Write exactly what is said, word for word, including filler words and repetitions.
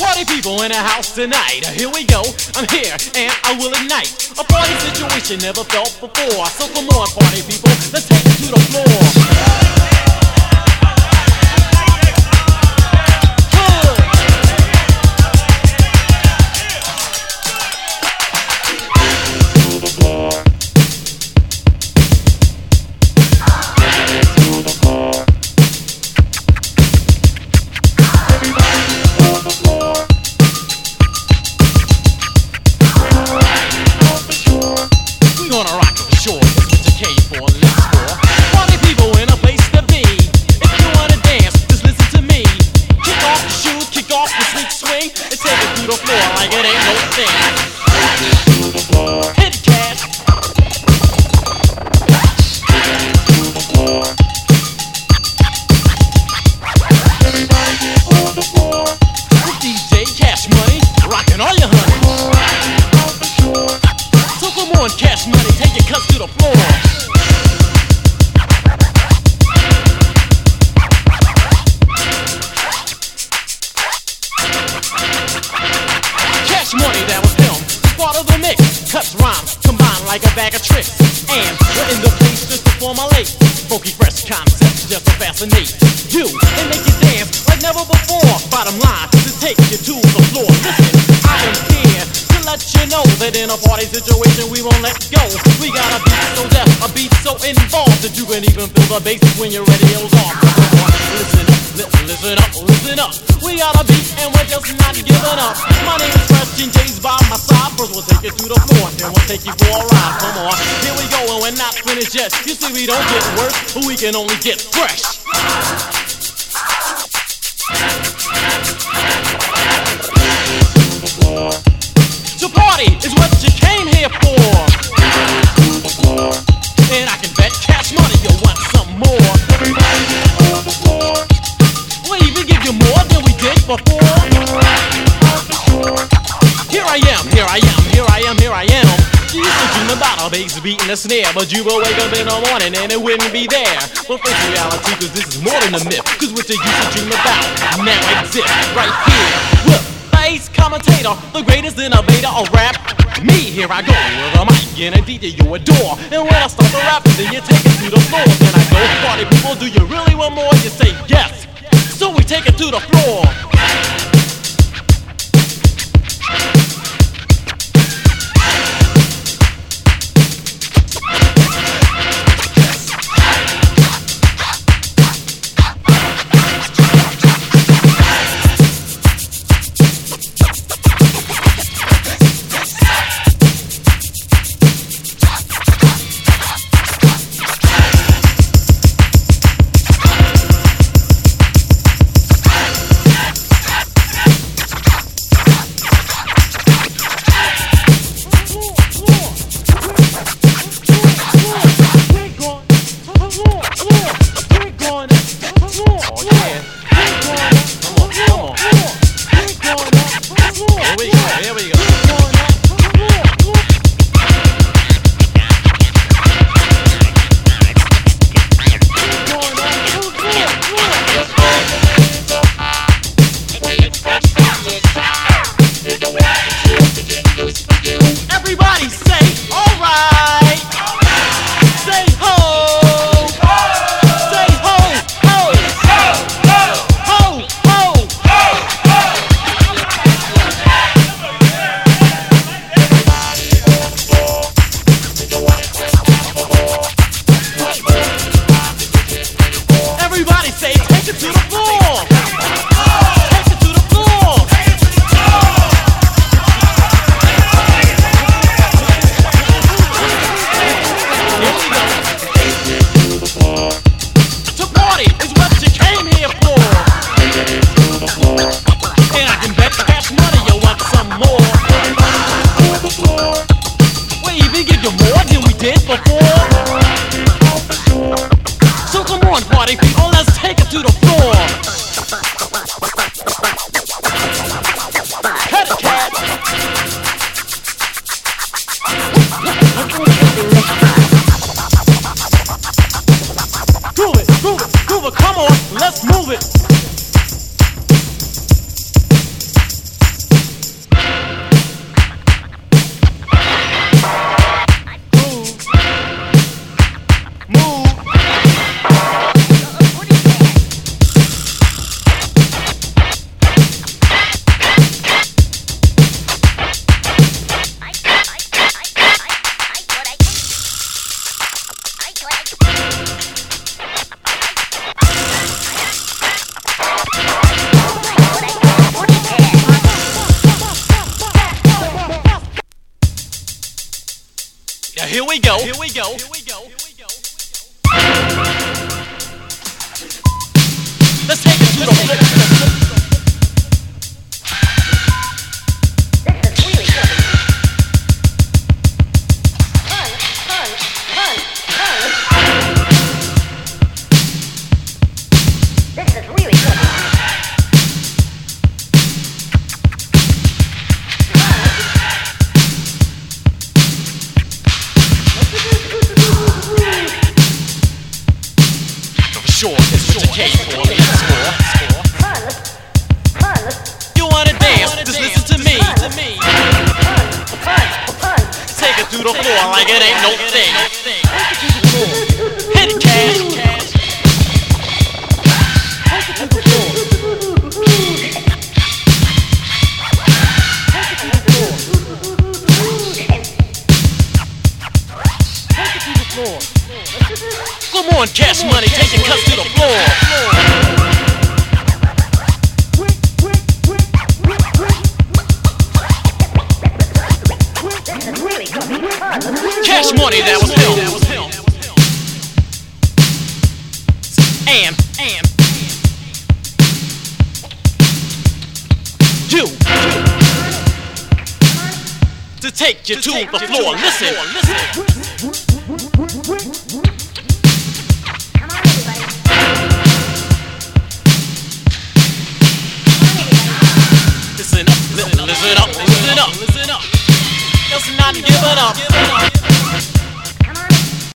Party people in the house tonight. Here we go, I'm here and I will ignite a party situation never felt before. So come on, party people, let's take it to the floor. In a party situation, we won't let go. We got a beat so deaf, a beat so involved that you can even feel the bass when your radio's off. Listen, listen, listen up, listen up. We got a beat and we're just not giving up. My name is Preston J's by my side. First we'll take you to the floor, then we'll take you for a ride. Come on, here we go and we're not finished yet. You see, we don't get worse, but we can only get fresh. To party is what you came here for. And I can bet cash money you'll want some more. We'll even give you more than we did before. Here I am, here I am, here I am, here I am. You used to dream about a bass beat and a snare, but you will wake up in the morning and it wouldn't be there. But face reality, cause this is more than a myth. Cause what you used to dream about now exists right here. Look, bass commentator, the greatest innovator of rap. Me, here I go with a mic and a D J you adore. And when I start the rapping, then you take it to the floor. Then I go, party people, do you really want more? You say yes. So we take it to the floor. here we go, here we go, here we go. Let's take it to the floor. Sure, it's what you came for, let's score. You wanna dance, just listen to me. Take it through the floor like it ain't no thing. Hit it, cash. Come on, Cash Money, taking cuts to the floor. Cash Money, that was him. And, and you to take you to the floor. Listen, listen. Listen up, listen up, listen up, listen up. Just not giving up.